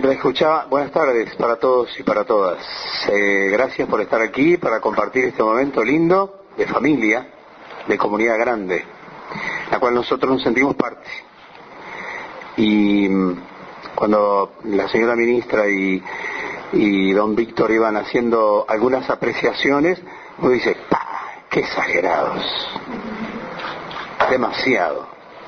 Mientras escuchaba, buenas tardes para todos y para todas. Gracias por estar aquí para compartir este momento lindo de familia, de comunidad grande, la cual nosotros nos sentimos parte. Y cuando la señora ministra y don Víctor iban haciendo algunas apreciaciones, uno dice, ¡pah! ¡Qué exagerados! Demasiado.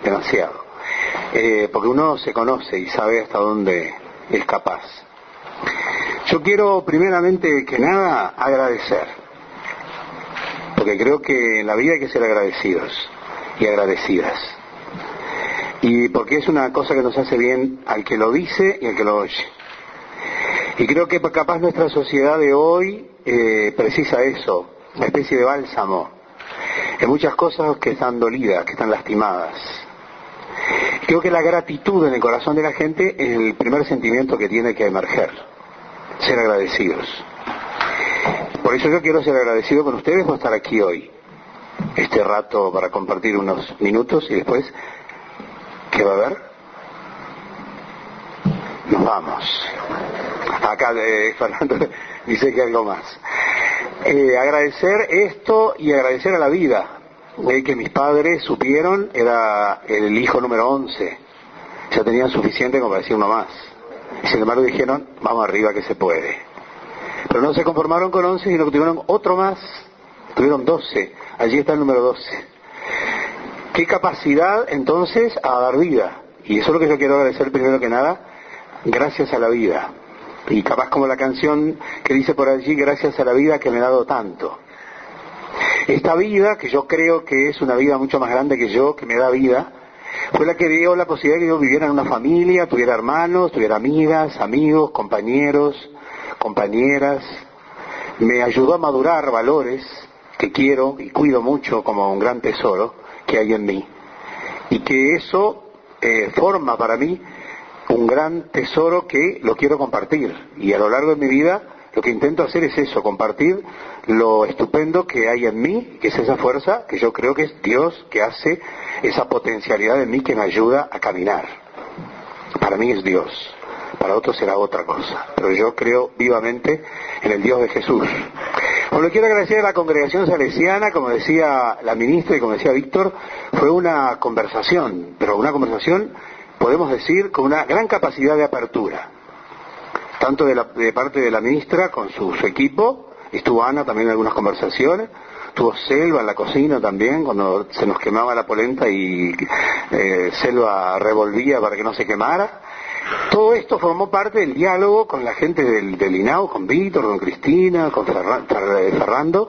Porque uno se conoce y sabe hasta dónde es capaz. Yo quiero primeramente que nada agradecer, porque creo que en la vida hay que ser agradecidos y agradecidas, y porque es una cosa que nos hace bien al que lo dice y al que lo oye. Y creo que capaz nuestra sociedad de hoy precisa eso, una especie de bálsamo en muchas cosas que están dolidas, que están lastimadas. Creo que la gratitud en el corazón de la gente es el primer sentimiento que tiene que emerger, ser agradecidos. Por eso yo quiero ser agradecido con ustedes por estar aquí hoy, este rato para compartir unos minutos, y después, ¿qué va a haber? Nos vamos. Acá Fernando dice que algo más. Agradecer esto y agradecer a la vida. Que mis padres supieron, era el hijo número 11, ya tenían suficiente como para decir uno más, y sin embargo dijeron, vamos arriba que se puede. Pero no se conformaron con 11, sino que tuvieron otro más, tuvieron 12, allí está el número 12. Qué capacidad entonces a dar vida, y eso es lo que yo quiero agradecer primero que nada, gracias a la vida, y capaz como la canción que dice por allí, gracias a la vida que me ha dado tanto. Esta vida, que yo creo que es una vida mucho más grande que yo, que me da vida, fue la que dio la posibilidad de que yo viviera en una familia, tuviera hermanos, tuviera amigas, amigos, compañeros, compañeras. Me ayudó a madurar valores que quiero y cuido mucho como un gran tesoro que hay en mí. Y que eso forma para mí un gran tesoro que lo quiero compartir. Y a lo largo de mi vida lo que intento hacer es eso, compartir lo estupendo que hay en mí, que es esa fuerza que yo creo que es Dios que hace esa potencialidad en mí que me ayuda a caminar. Para mí es Dios, para otros será otra cosa, pero yo creo vivamente en el Dios de Jesús. Bueno, quiero agradecer a la congregación salesiana, como decía la ministra y como decía Víctor, fue una conversación, pero una conversación, podemos decir, con una gran capacidad de apertura. Tanto de parte de la ministra con su equipo, estuvo Ana también en algunas conversaciones, estuvo Selva en la cocina también, cuando se nos quemaba la polenta y Selva revolvía para que no se quemara. Todo esto formó parte del diálogo con la gente del INAU, con Víctor, con Cristina, con Fernando,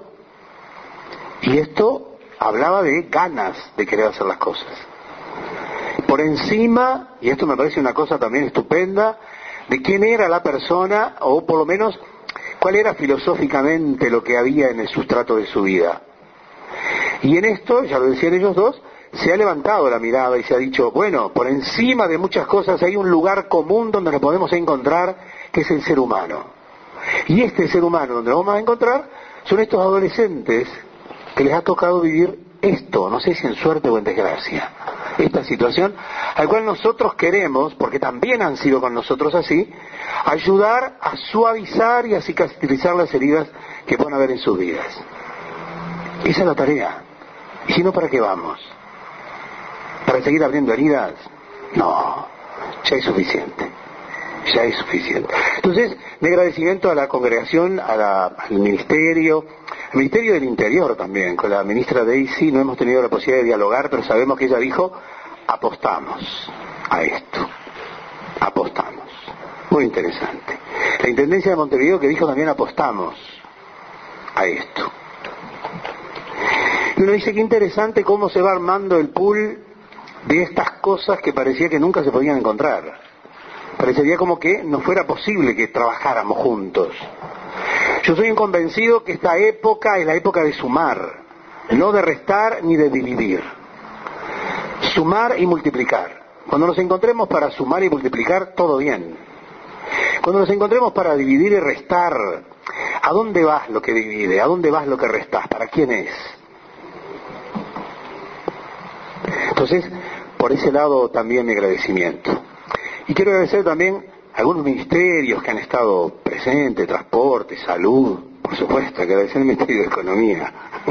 y esto hablaba de ganas de querer hacer las cosas. Por encima, y esto me parece una cosa también estupenda, de quién era la persona, o por lo menos cuál era filosóficamente lo que había en el sustrato de su vida. Y en esto, ya lo decían ellos dos, se ha levantado la mirada y se ha dicho, bueno, por encima de muchas cosas hay un lugar común donde nos podemos encontrar, que es el ser humano. Y este ser humano donde nos vamos a encontrar son estos adolescentes que les ha tocado vivir esto, no sé si en suerte o en desgracia, esta situación, al cual nosotros queremos, porque también han sido con nosotros así, ayudar a suavizar y a cicatrizar las heridas que pueden haber en sus vidas. Esa es la tarea. Y si no, ¿para qué vamos? ¿Para seguir abriendo heridas? No, ya es suficiente. Ya es suficiente. Entonces, mi agradecimiento a la congregación, al Ministerio del Interior también, con la ministra Daisy, no hemos tenido la posibilidad de dialogar, pero sabemos que ella dijo, apostamos a esto, apostamos. Muy interesante. La Intendencia de Montevideo que dijo también apostamos a esto. Y uno dice, qué interesante cómo se va armando el pool de estas cosas que parecía que nunca se podían encontrar. Parecería como que no fuera posible que trabajáramos juntos. Yo soy un convencido que esta época es la época de sumar, no de restar ni de dividir. Sumar y multiplicar. Cuando nos encontremos para sumar y multiplicar, todo bien. Cuando nos encontremos para dividir y restar, ¿a dónde vas lo que divide? ¿A dónde vas lo que restas? ¿Para quién es? Entonces, por ese lado también mi agradecimiento. Y quiero agradecer también algunos ministerios que han estado presentes, transporte, salud, por supuesto, hay que agradecer el Ministerio de Economía.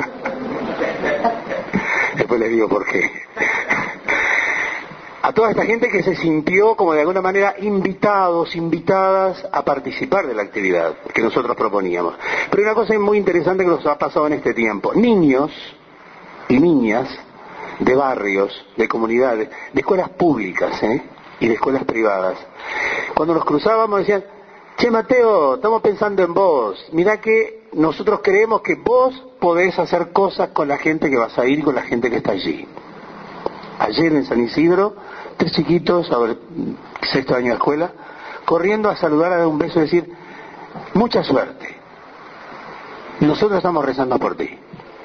Después les digo por qué. A toda esta gente que se sintió como de alguna manera invitados, invitadas a participar de la actividad que nosotros proponíamos. Pero hay una cosa muy interesante que nos ha pasado en este tiempo. Niños y niñas de barrios, de comunidades, de escuelas públicas, y de escuelas privadas. Cuando nos cruzábamos decían, che Mateo, estamos pensando en vos, mirá que nosotros creemos que vos podés hacer cosas con la gente que vas a ir y con la gente que está allí. Ayer en San Isidro, 3 chiquitos, ahora 6º año de escuela, corriendo a saludar, a dar un beso y decir, mucha suerte, nosotros estamos rezando por ti.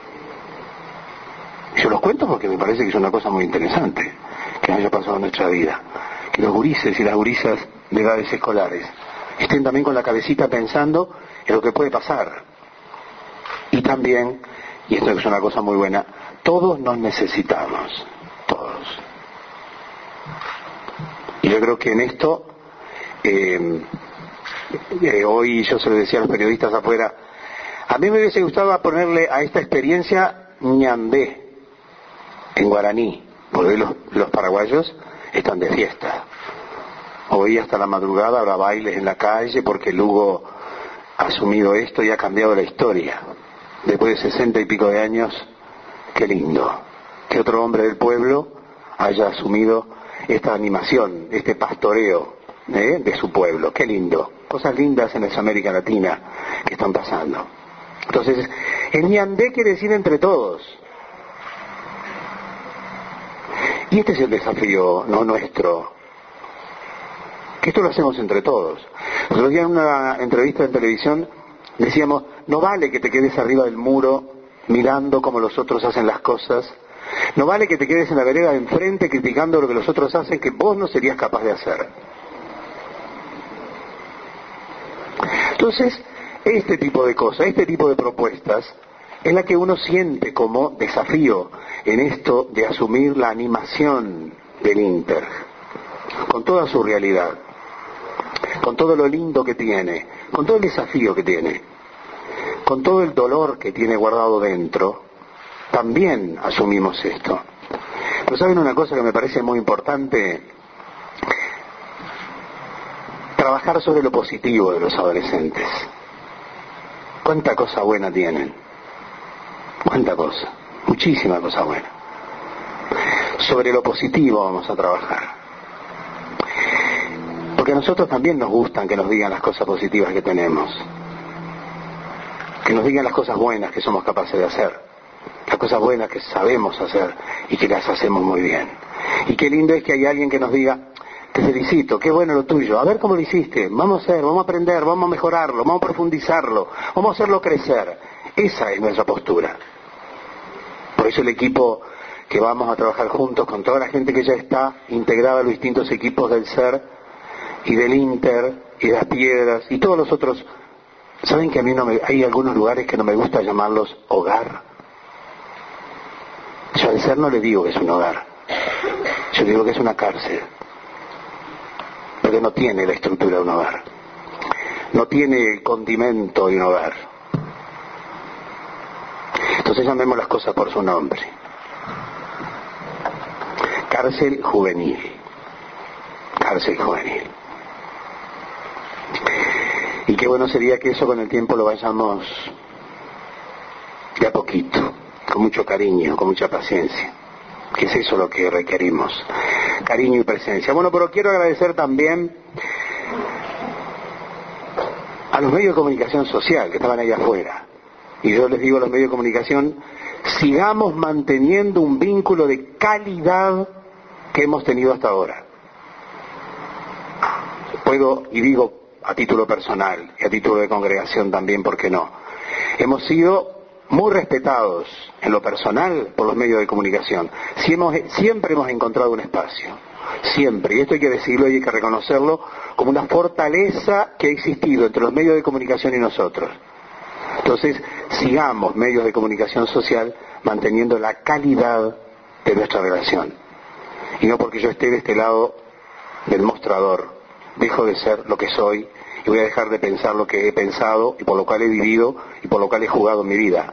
Yo los cuento porque me parece que es una cosa muy interesante que haya pasado en nuestra vida. Que los gurises y las gurisas de edades escolares estén también con la cabecita pensando en lo que puede pasar. Y también, y esto es una cosa muy buena, todos nos necesitamos, todos. Y yo creo que en esto, hoy yo se lo decía a los periodistas afuera, a mí me hubiese gustado ponerle a esta experiencia ñandé, en guaraní, porque hoy los paraguayos están de fiesta. Hoy hasta la madrugada habrá bailes en la calle porque Lugo ha asumido esto y ha cambiado la historia. Después de 60 y pico de años, qué lindo que otro hombre del pueblo haya asumido esta animación, este pastoreo de su pueblo. Qué lindo. Cosas lindas en esa América Latina que están pasando. Entonces, el ñandé quiere decir entre todos. Y este es el desafío no nuestro, que esto lo hacemos entre todos. Nosotros ya en una entrevista en televisión decíamos, no vale que te quedes arriba del muro mirando cómo los otros hacen las cosas, no vale que te quedes en la vereda de enfrente criticando lo que los otros hacen que vos no serías capaz de hacer. Entonces, este tipo de cosas, este tipo de propuestas, es la que uno siente como desafío en esto de asumir la animación del Inter, con toda su realidad, con todo lo lindo que tiene, con todo el desafío que tiene, con todo el dolor que tiene guardado dentro, también asumimos esto. Pero ¿saben una cosa que me parece muy importante? Trabajar sobre lo positivo de los adolescentes. ¿Cuánta cosa buena tienen? ¿Cuánta cosa? Muchísima cosa buena. Sobre lo positivo vamos a trabajar. Porque a nosotros también nos gustan que nos digan las cosas positivas que tenemos. Que nos digan las cosas buenas que somos capaces de hacer. Las cosas buenas que sabemos hacer y que las hacemos muy bien. Y qué lindo es que hay alguien que nos diga, te felicito, qué bueno lo tuyo, a ver cómo lo hiciste, vamos a hacer, vamos a aprender, vamos a mejorarlo, vamos a profundizarlo, vamos a hacerlo crecer. Esa es nuestra postura. Por eso el equipo que vamos a trabajar juntos con toda la gente que ya está integrada a los distintos equipos del SER y del Inter y de las Piedras y todos los otros, ¿saben que a mí hay algunos lugares que no me gusta llamarlos hogar? Yo al SER no le digo que es un hogar, yo digo que es una cárcel, porque no tiene la estructura de un hogar, no tiene el condimento de un hogar. Entonces llamemos las cosas por su nombre. Cárcel juvenil. Cárcel juvenil. Y qué bueno sería que eso con el tiempo lo vayamos de a poquito, con mucho cariño, con mucha paciencia. Que es eso lo que requerimos. Cariño y presencia. Bueno, pero quiero agradecer también a los medios de comunicación social que estaban ahí afuera. Y yo les digo a los medios de comunicación, sigamos manteniendo un vínculo de calidad que hemos tenido hasta ahora. Puedo, y digo a título personal y a título de congregación también, ¿por qué no? Hemos sido muy respetados en lo personal por los medios de comunicación. Siempre hemos encontrado un espacio, siempre, y esto hay que decirlo y hay que reconocerlo como una fortaleza que ha existido entre los medios de comunicación y nosotros. Entonces, sigamos medios de comunicación social manteniendo la calidad de nuestra relación. Y no porque yo esté de este lado del mostrador, dejo de ser lo que soy y voy a dejar de pensar lo que he pensado y por lo cual he vivido y por lo cual he jugado en mi vida.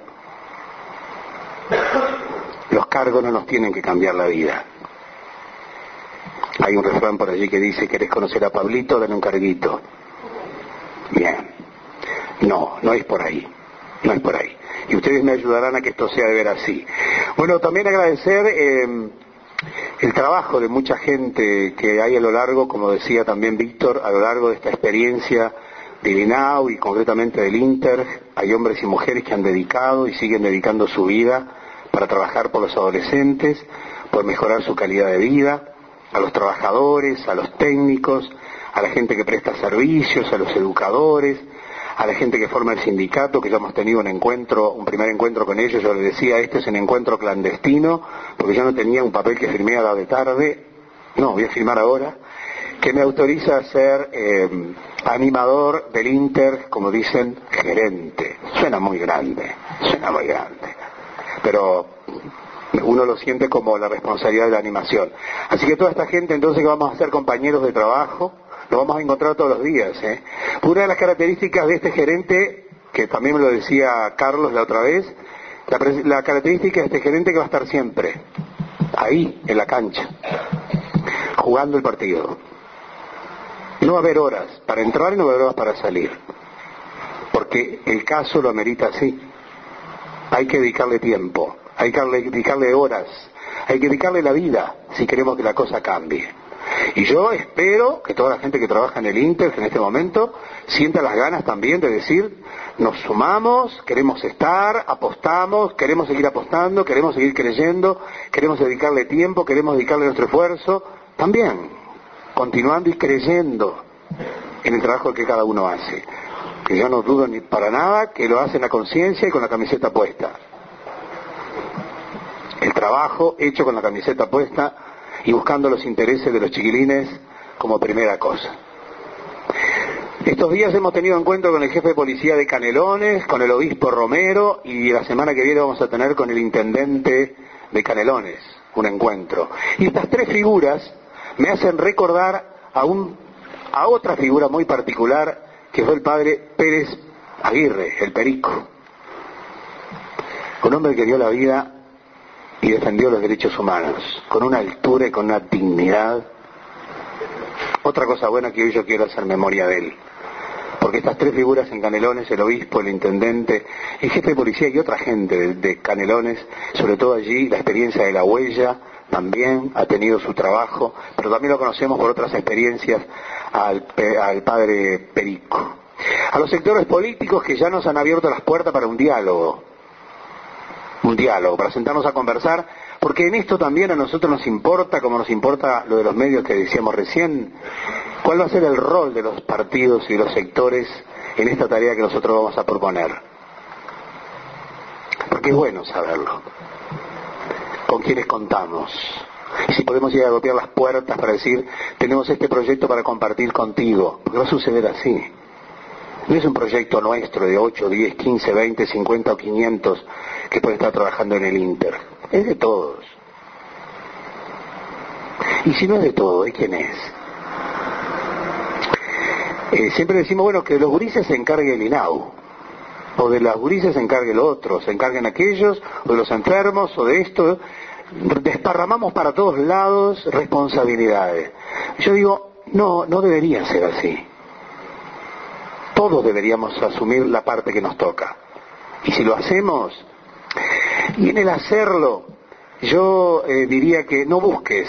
Los cargos no nos tienen que cambiar la vida. Hay un refrán por allí que dice: ¿querés conocer a Pablito? Dale un carguito. Bien. No es por ahí. No es por ahí. Y ustedes me ayudarán a que esto sea de ver así. Bueno, también agradecer el trabajo de mucha gente que hay a lo largo, como decía también Víctor, a lo largo de esta experiencia del INAU y concretamente del Inter. Hay hombres y mujeres que han dedicado y siguen dedicando su vida para trabajar por los adolescentes, por mejorar su calidad de vida, a los trabajadores, a los técnicos, a la gente que presta servicios, a los educadores, a la gente que forma el sindicato, que ya hemos tenido un primer encuentro con ellos. Yo les decía, este es un encuentro clandestino, porque yo no tenía un papel que firmé a la de tarde, no, voy a firmar ahora, que me autoriza a ser animador del Inter, como dicen, gerente. Suena muy grande, pero uno lo siente como la responsabilidad de la animación. Así que toda esta gente entonces que vamos a ser compañeros de trabajo, lo vamos a encontrar todos los días. Una de las características de este gerente, que también me lo decía Carlos la otra vez, la característica de este gerente que va a estar siempre ahí, en la cancha, jugando el partido. No va a haber horas para entrar y no va a haber horas para salir, porque el caso lo amerita así. Hay que dedicarle tiempo, hay que dedicarle horas, hay que dedicarle la vida si queremos que la cosa cambie. Y yo espero que toda la gente que trabaja en el Inter en este momento sienta las ganas también de decir: nos sumamos, queremos estar, apostamos, queremos seguir apostando, queremos seguir creyendo, queremos dedicarle tiempo, queremos dedicarle nuestro esfuerzo, también continuando y creyendo en el trabajo que cada uno hace. Que yo no dudo ni para nada que lo hacen a conciencia y con la camiseta puesta. El trabajo hecho con la camiseta puesta y buscando los intereses de los chiquilines como primera cosa. Estos días hemos tenido encuentro con el jefe de policía de Canelones, con el obispo Romero, y la semana que viene vamos a tener con el intendente de Canelones un encuentro. Y estas tres figuras me hacen recordar a otra figura muy particular, que fue el padre Pérez Aguirre, el Perico. Un hombre que dio la vida y defendió los derechos humanos, con una altura y con una dignidad. Otra cosa buena que hoy yo quiero hacer memoria de él, porque estas tres figuras en Canelones, el obispo, el intendente, el jefe de policía y otra gente de Canelones, sobre todo allí, la experiencia de la huella, también ha tenido su trabajo, pero también lo conocemos por otras experiencias al padre Perico. A los sectores políticos que ya nos han abierto las puertas para un diálogo, para sentarnos a conversar, porque en esto también a nosotros nos importa, como nos importa lo de los medios que decíamos recién, cuál va a ser el rol de los partidos y de los sectores en esta tarea que nosotros vamos a proponer. Porque es bueno saberlo, con quiénes contamos, y si podemos ir a golpear las puertas para decir: tenemos este proyecto para compartir contigo, porque va a suceder así. No es un proyecto nuestro de 8, 10, 15, 20, 50 o 500 que pueden estar trabajando en el Inter. Es de todos. Y si no es de todos, ¿de quién es? Siempre decimos, bueno, que de los gurises se encargue el INAU, o de las gurises se encargue el otro, se encarguen aquellos, o de los enfermos, o de esto. Desparramamos para todos lados responsabilidades. Yo digo, no debería ser así. Todos deberíamos asumir la parte que nos toca. Y si lo hacemos, y en el hacerlo, yo diría que no busques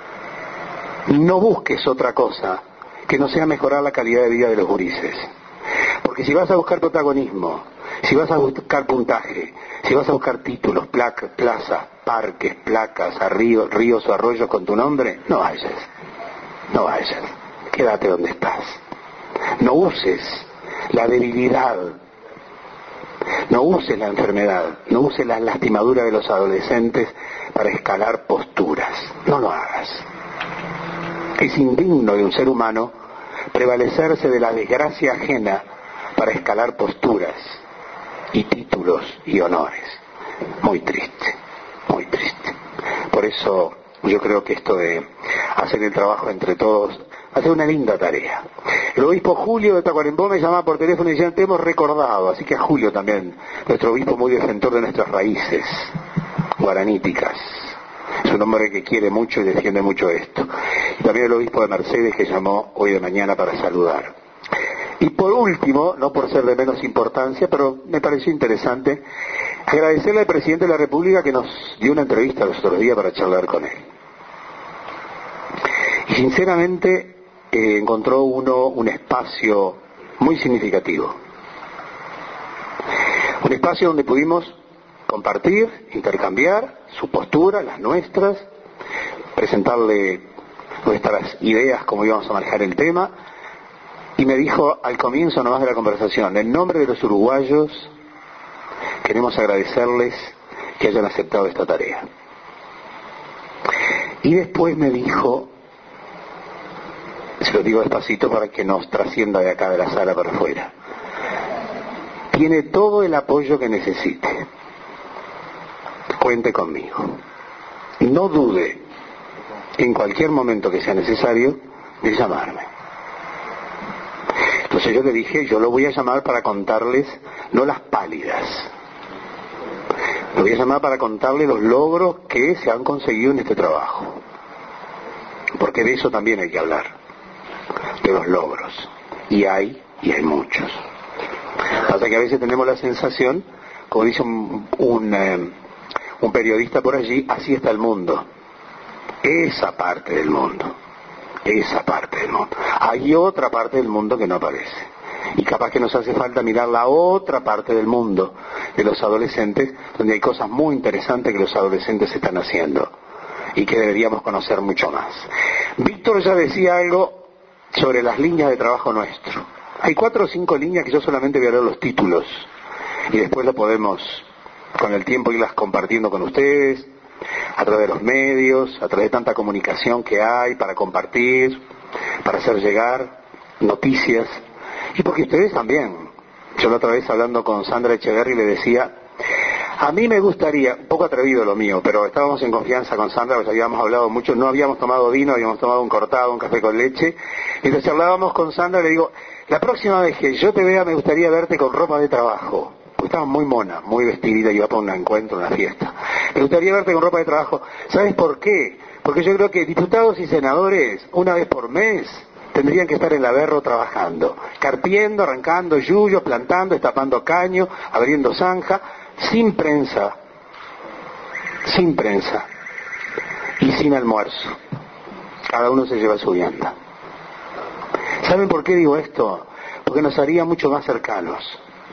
otra cosa que no sea mejorar la calidad de vida de los gurises. Porque si vas a buscar protagonismo, si vas a buscar puntaje, si vas a buscar títulos, plazas, parques, placas, ríos o arroyos con tu nombre, no vayas. Quédate donde estás. No uses la debilidad, no uses la enfermedad, no uses las lastimaduras de los adolescentes para escalar posturas. No lo hagas. Es indigno de un ser humano prevalecerse de la desgracia ajena para escalar posturas y títulos y honores. Muy triste, muy triste. Por eso yo creo que esto de hacer el trabajo entre todos hacer una linda tarea. El obispo Julio de Tacuarembó me llamaba por teléfono y decía, te hemos recordado, así que a Julio también, nuestro obispo muy defensor de nuestras raíces guaraníticas. Es un hombre que quiere mucho y defiende mucho esto. Y también el obispo de Mercedes que llamó hoy de mañana para saludar. Y por último, no por ser de menos importancia, pero me pareció interesante, agradecerle al presidente de la República que nos dio una entrevista los otros días para charlar con él. Y sinceramente encontró uno un espacio muy significativo. Un espacio donde pudimos compartir, intercambiar su postura, las nuestras, presentarle nuestras ideas, cómo íbamos a manejar el tema, y me dijo al comienzo nomás de la conversación, en nombre de los uruguayos, queremos agradecerles que hayan aceptado esta tarea. Y después me dijo, se lo digo despacito para que nos trascienda de acá de la sala para afuera, tiene todo el apoyo que necesite. Cuente conmigo. No dude, en cualquier momento que sea necesario, de llamarme. Entonces yo le dije, yo lo voy a llamar para contarles, no las pálidas, lo voy a llamar para contarles los logros que se han conseguido en este trabajo. Porque de eso también hay que hablar, de los logros. Y hay muchos. Pasa que a veces tenemos la sensación, como dice un periodista por allí, así está el mundo. Esa parte del mundo. Hay otra parte del mundo que no aparece. Y capaz que nos hace falta mirar la otra parte del mundo de los adolescentes, donde hay cosas muy interesantes que los adolescentes están haciendo y que deberíamos conocer mucho más. Víctor ya decía algo sobre las líneas de trabajo nuestro. Hay 4 o 5 líneas que yo solamente voy a leer los títulos y después lo podemos con el tiempo irlas compartiendo con ustedes a través de los medios, a través de tanta comunicación que hay para compartir, para hacer llegar noticias, y porque ustedes también. Yo la otra vez hablando con Sandra Echeverry le decía, a mí me gustaría, un poco atrevido lo mío, pero estábamos en confianza con Sandra, pues habíamos hablado mucho, no habíamos tomado vino, habíamos tomado un cortado, un café con leche, y entonces hablábamos con Sandra, le digo, la próxima vez que yo te vea me gustaría verte con ropa de trabajo. Pues estaba muy mona, muy vestidita, iba para un encuentro, una fiesta. Me gustaría verte con ropa de trabajo. ¿Sabes por qué? Porque yo creo que diputados y senadores, una vez por mes, tendrían que estar en la Berro trabajando, carpiendo, arrancando yuyos, plantando, estapando caño, abriendo zanja, sin prensa, y sin almuerzo. Cada uno se lleva su vianda. ¿Saben por qué digo esto? Porque nos haría mucho más cercanos.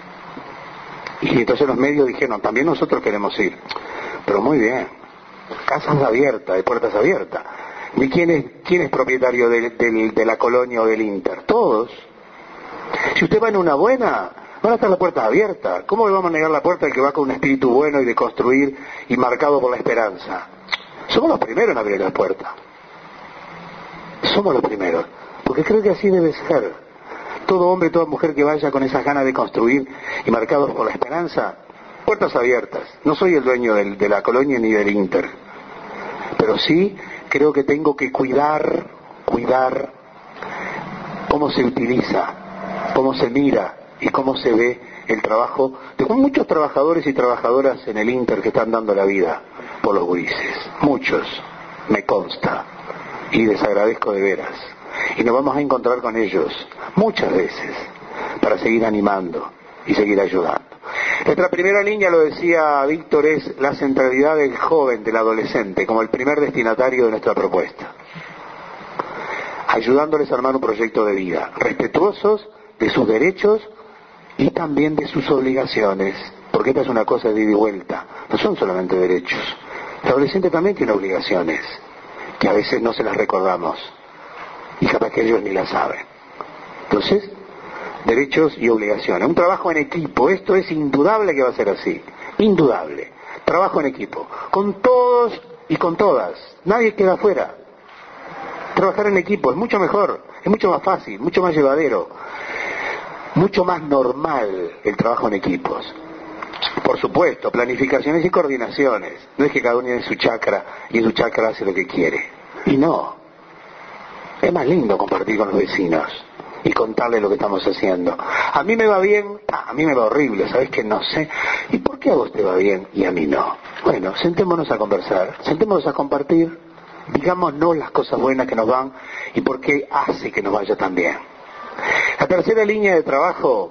Y entonces los medios dijeron, también nosotros queremos ir. Pero muy bien, casas abiertas, de puertas abiertas. ¿Y quién es propietario de la colonia o del Inter? Todos. Si usted va en una buena, van a estar las puertas abiertas. ¿Cómo le vamos a negar la puerta al que va con un espíritu bueno y de construir y marcado por la esperanza? Somos los primeros en abrir la puerta. Somos los primeros. Porque creo que así debe ser. Todo hombre, toda mujer que vaya con esas ganas de construir y marcados por la esperanza, puertas abiertas. No soy el dueño de la colonia ni del Inter, pero sí creo que tengo que cuidar cómo se utiliza, cómo se mira y cómo se ve el trabajo de muchos trabajadores y trabajadoras en el Inter que están dando la vida por los gurises. Muchos, me consta, y les agradezco de veras. Y nos vamos a encontrar con ellos muchas veces para seguir animando y seguir ayudando. Nuestra primera línea, lo decía Víctor, es la centralidad del joven, del adolescente, como el primer destinatario de nuestra propuesta. Ayudándoles a armar un proyecto de vida, respetuosos de sus derechos y también de sus obligaciones, porque esta es una cosa de ida y vuelta, no son solamente derechos. El adolescente también tiene obligaciones, que a veces no se las recordamos. Y capaz que ellos ni la saben. Entonces, derechos y obligaciones. Un trabajo en equipo, esto es indudable que va a ser así. Indudable. Trabajo en equipo. Con todos y con todas. Nadie queda afuera. Trabajar en equipo es mucho mejor, es mucho más fácil, mucho más llevadero, mucho más normal el trabajo en equipos. Por supuesto, planificaciones y coordinaciones. No es que cada uno tiene su chakra y en su chakra hace lo que quiere. Y no. Es más lindo compartir con los vecinos y contarles lo que estamos haciendo. A mí me va bien, a mí me va horrible, ¿sabes que no sé? ¿Y por qué a vos te va bien y a mí no? Bueno, sentémonos a conversar, sentémonos a compartir, digámonos las cosas buenas que nos van y por qué hace que nos vaya tan bien. La tercera línea de trabajo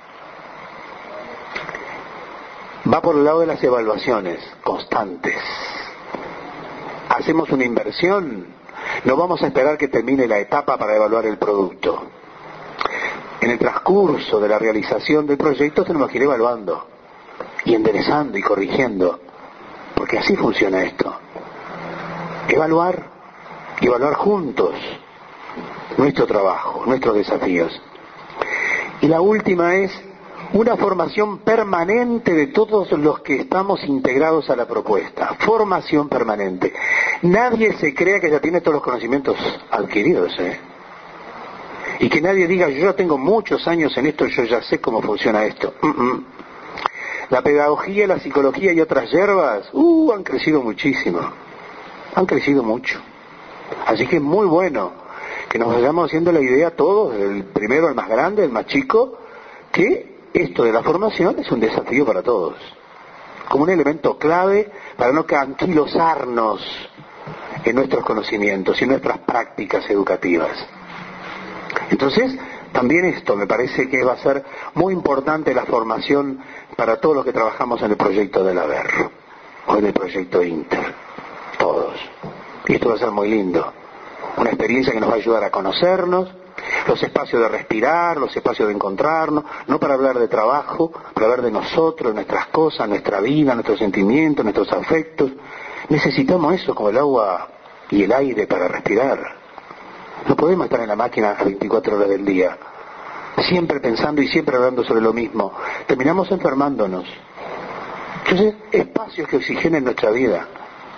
va por el lado de las evaluaciones constantes. Hacemos una inversión, no vamos a esperar que termine la etapa para evaluar el producto. En el transcurso de la realización del proyecto tenemos que ir evaluando y enderezando y corrigiendo, porque así funciona esto. Evaluar juntos nuestro trabajo, nuestros desafíos. Y la última es una formación permanente de todos los que estamos integrados a la propuesta. Formación permanente. Nadie se crea que ya tiene todos los conocimientos adquiridos, y que nadie diga, yo ya tengo muchos años en esto, yo ya sé cómo funciona esto. La pedagogía, la psicología y otras hierbas, han crecido muchísimo. Han crecido mucho. Así que es muy bueno que nos vayamos haciendo la idea todos, el primero, el más grande, el más chico, que esto de la formación es un desafío para todos. Como un elemento clave para no anquilosarnos en nuestros conocimientos y en nuestras prácticas educativas. Entonces, también esto me parece que va a ser muy importante la formación para todos los que trabajamos en el proyecto del AVER o en el proyecto Inter, todos. Y esto va a ser muy lindo, una experiencia que nos va a ayudar a conocernos, los espacios de respirar, los espacios de encontrarnos, no para hablar de trabajo, para hablar de nosotros, nuestras cosas, nuestra vida, nuestros sentimientos, nuestros afectos. Necesitamos eso como el agua y el aire para respirar. No podemos estar en la máquina a 24 horas del día, siempre pensando y siempre hablando sobre lo mismo. Terminamos enfermándonos. Entonces, espacios que oxigenen nuestra vida.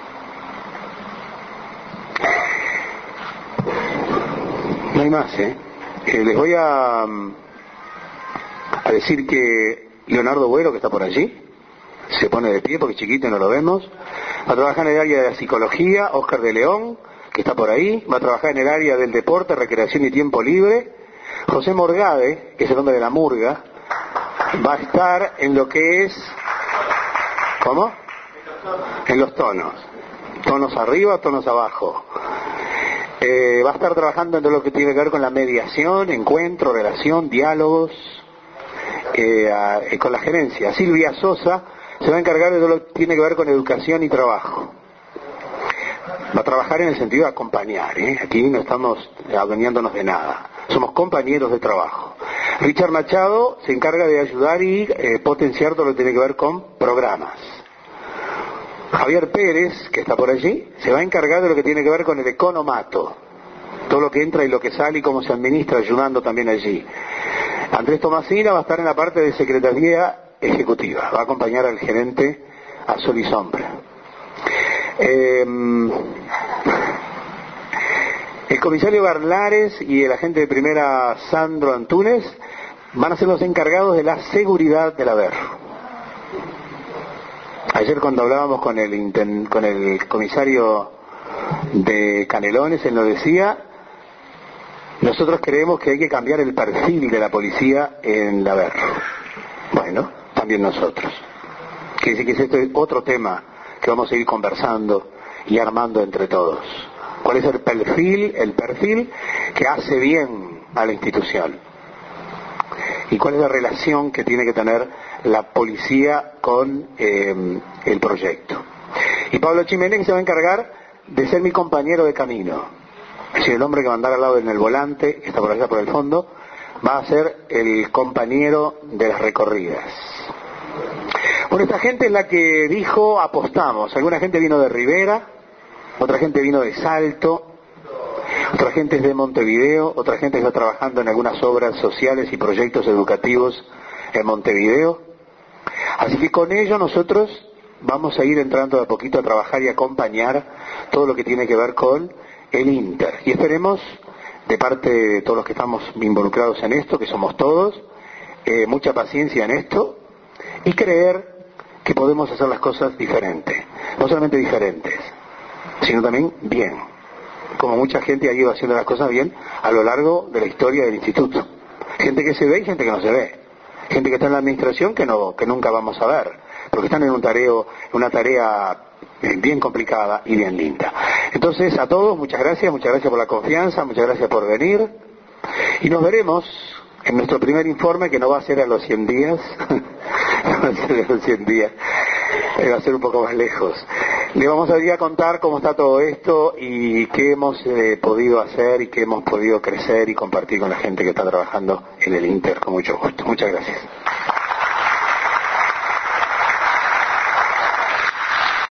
No hay más, les voy a decir que Leonardo Buero, que está por allí, se pone de pie porque es chiquito y no lo vemos. Va a trabajar en el área de la psicología. Oscar de León, que está por ahí, va a trabajar en el área del deporte, recreación y tiempo libre. José Morgade, que es el hombre de la murga, va a estar en lo que es... ¿Cómo? En los tonos. Tonos arriba, tonos abajo. Va a estar trabajando en todo lo que tiene que ver con la mediación, encuentro, relación, diálogos, con la gerencia. Silvia Sosa se va a encargar de todo lo que tiene que ver con educación y trabajo. Va a trabajar en el sentido de acompañar, Aquí no estamos adueñándonos de nada. Somos compañeros de trabajo. Richard Machado se encarga de ayudar y potenciar todo lo que tiene que ver con programas. Javier Pérez, que está por allí, se va a encargar de lo que tiene que ver con el economato. Todo lo que entra y lo que sale y cómo se administra, ayudando también allí. Andrés Tomasina va a estar en la parte de Secretaría Ejecutiva. Va a acompañar al gerente a sol y sombra. El comisario Barlares y el agente de primera Sandro Antúnez van a ser los encargados de la seguridad del AVER. Ayer cuando hablábamos con el comisario de Canelones, él nos decía, nosotros creemos que hay que cambiar el perfil de la policía en la AVER. Bueno, también nosotros. Quiere decir que este es otro tema que vamos a ir conversando y armando entre todos. ¿Cuál es el perfil que hace bien a la institución? ¿Y cuál es la relación que tiene que tener la policía con el proyecto? Y Pablo Chimenez se va a encargar de ser mi compañero de camino. Es decir, el hombre que va a andar al lado en el volante, que está por allá por el fondo, va a ser el compañero de las recorridas. Bueno, esta gente es la que dijo apostamos. Alguna gente vino de Rivera, otra gente vino de Salto, otra gente es de Montevideo, otra gente está trabajando en algunas obras sociales y proyectos educativos en Montevideo. Así que con ello nosotros vamos a ir entrando de a poquito a trabajar y acompañar todo lo que tiene que ver con el Inter. Y esperemos, de parte de todos los que estamos involucrados en esto, que somos todos, mucha paciencia en esto y creer que podemos hacer las cosas diferentes. No solamente diferentes, sino también bien. como mucha gente ha ido haciendo las cosas bien a lo largo de la historia del instituto. Gente que se ve y gente que no se ve. Gente que está en la administración que nunca vamos a ver, porque están en una tarea bien complicada y bien linda. Entonces, a todos, muchas gracias por la confianza, muchas gracias por venir, y nos veremos en nuestro primer informe, que no va a ser a los 100 días, no va a ser a los 100 días, va a ser un poco más lejos. Le vamos a ir a contar cómo está todo esto y qué hemos podido hacer y qué hemos podido crecer y compartir con la gente que está trabajando en el Inter con mucho gusto. Muchas gracias.